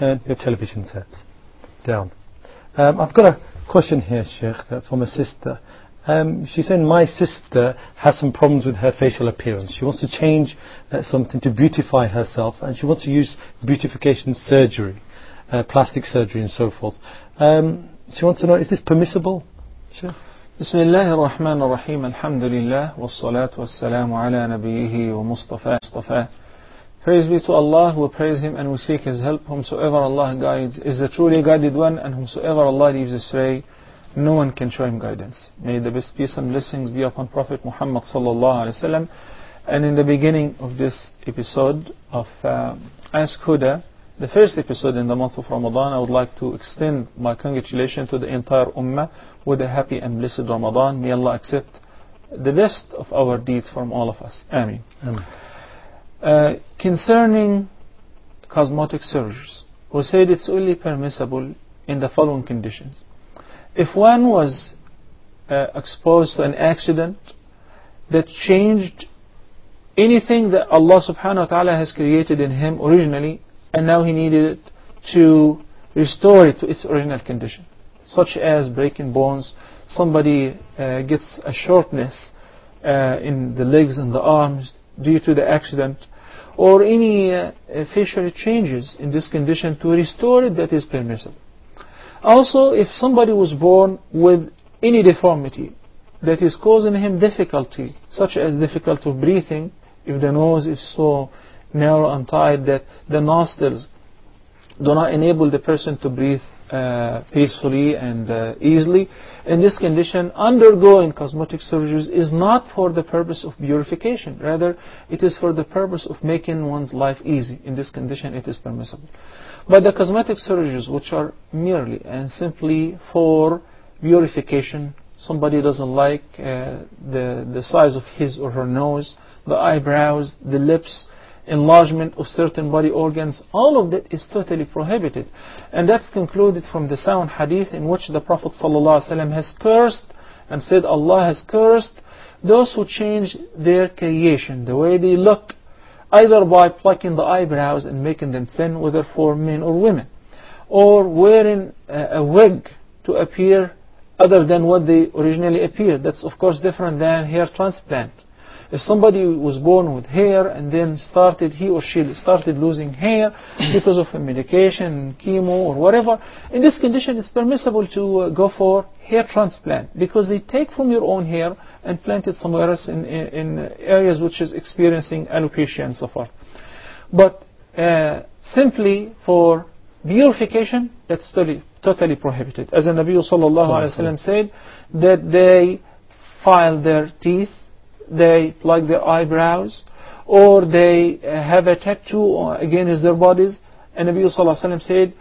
turn your television sets down. I've got a question here, Sheikh, from a sister. She's saying my sister has some problems with her facial appearance. She wants to change something to beautify herself, and she wants to use beautification surgery, plastic surgery and so forth. She wants to know, is this permissible, Sheikh? بسم الله الرحمن الرحيم الحمد لله والصلاة والسلام على نبيه ومصطفاه. Praise be to Allah, we praise Him and we seek His help. Whomsoever Allah guides is the truly guided one, and whomsoever Allah leaves astray, no one can show him guidance. May the best peace and blessings be upon Prophet Muhammad sallallahu alaihi wasallam. And in the beginning of this episode of Ask Huda, the first episode in the month of Ramadan, I would like to extend my congratulations to the entire Ummah with a happy and blessed Ramadan. May Allah accept the best of our deeds from all of us. Ameen. Concerning cosmetic surgeries, we said it's only permissible in the following conditions. If one was exposed to an accident that changed anything that Allah subhanahu wa ta'ala has created in him originally, and now he needed to restore it to its original condition, such as breaking bones, somebody gets a shortness in the legs and the arms due to the accident, or any facial changes in this condition, to restore it, that is permissible. Also, if somebody was born with any deformity that is causing him difficulty, such as difficulty of breathing, if the nose is so narrow and tight that the nostrils do not enable the person to breathe peacefully and easily, in this condition, undergoing cosmetic surgeries is not for the purpose of purification. Rather, it is for the purpose of making one's life easy. In this condition, it is permissible. But the cosmetic surgeries, which are merely and simply for purification, somebody doesn't like the size of his or her nose, the eyebrows, the lips, enlargement of certain body organs, all of that is totally prohibited. And that's concluded from the sound hadith in which the Prophet ﷺ has cursed and said Allah has cursed those who change their creation, the way they look, either by plucking the eyebrows and making them thin, whether for men or women, or wearing a wig to appear other than what they originally appeared. That's of course different than hair transplant. If somebody was born with hair and then he or she started losing hair because of a medication, chemo or whatever, in this condition it's permissible to go for hair transplant, because they take from your own hair and plant it somewhere else in areas which is experiencing alopecia and so forth. But simply for purification, that's totally prohibited. As the Nabi sallallahu alaihi wasallam said, that they file their teeth, they plug their eyebrows, or they have a tattoo against their bodies. And Nabi sallallahu alaihi wasallam said,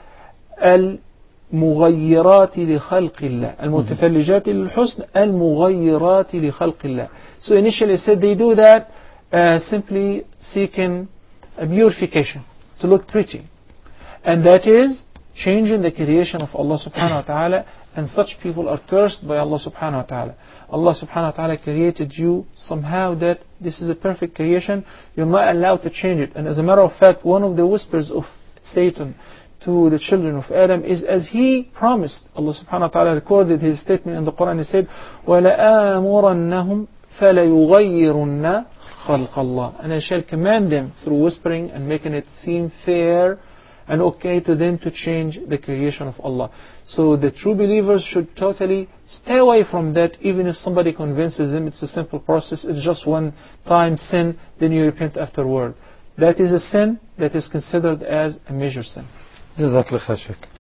المغيرات لخلق الله المتفلجات للحسن المغيرات لخلق الله. So initially said they do that simply seeking a purification, to look pretty, and that is changing the creation of Allah subhanahu wa ta'ala, and such people are cursed by Allah subhanahu wa ta'ala. Allah subhanahu wa ta'ala created you somehow that this is a perfect creation, you're not allowed to change it. And as a matter of fact, one of the whispers of Satan to the children of Adam is, as he promised, Allah subhanahu wa ta'ala recorded his statement in the Quran. He said, وَلَآمُرَنَّهُمْ فَلَيُغَيِّرُنَّ خَلْقَ اللَّهِ, and I shall command them through whispering and making it seem fair and okay to them to change the creation of Allah. So the true believers should totally stay away from that. Even if somebody convinces them it's a simple process, it's just one time sin, then you repent afterward. That is a sin that is considered as a major sin. Jazakallah khair, Sheikh.